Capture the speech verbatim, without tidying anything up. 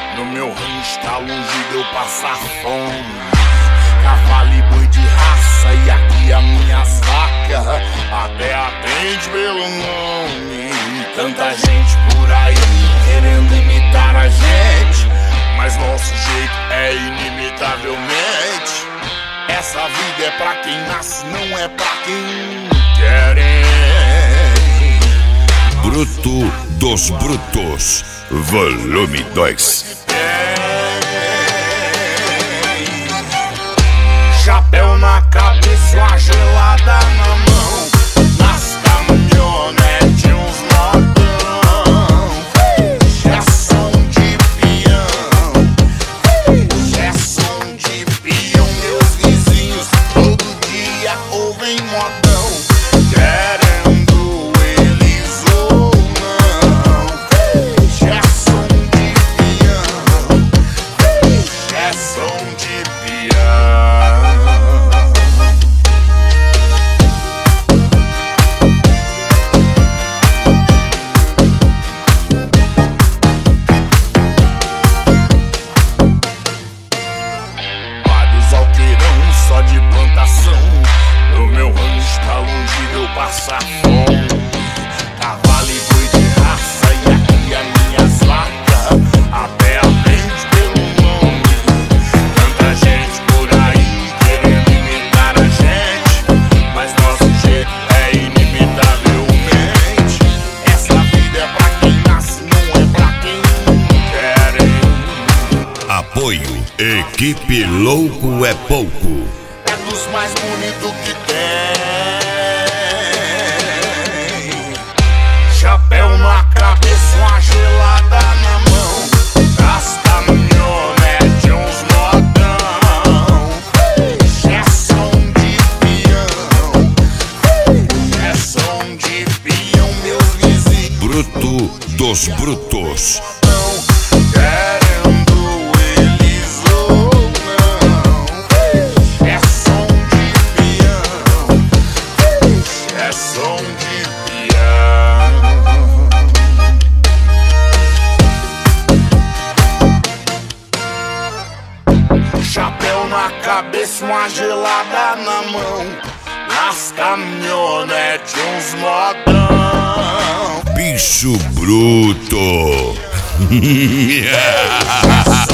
No meu rancho tá longe de eu passar fome. Cavalo e boi de raça e aqui as minhas vacas até atende pelo nome. Tanta gente por aí querendo imitar a gente, mas nosso jeito é inimitavelmente. Essa vida é pra quem nasce, não é pra quem querem. Bruto dos Brutos, volume dois. Chapéu na cabeça, uma gelada na mão, nas caminhonetes uns modão. É som de peão, é som de peão. Meus vizinhos todo dia ouvem modão, querendo eles ou não. É som de peão, é som de peão. Só de plantação, o meu rancho tá longe de eu passar fome. Cavalo e boi de raça e aqui as minhas vacas até aprende pelo nome. Tanta gente por aí querendo imitar a gente, mas nosso jeito é inimitavelmente. Essa vida é pra quem nasce, não é pra quem querem. Apoio Equipe Louco é Pouco. É dos mais bonitos que tem. Chapéu na cabeça, uma gelada na mão, as caminhonetes uns modão. É som de peão, é som de peão. Meus vizinhos Bruto dos Brutos. querendo eles ou não. É som de peão, é som de peão. Chapéu na cabeça, uma gelada na mão, nas caminhonetes uns modão. Bicho bruto.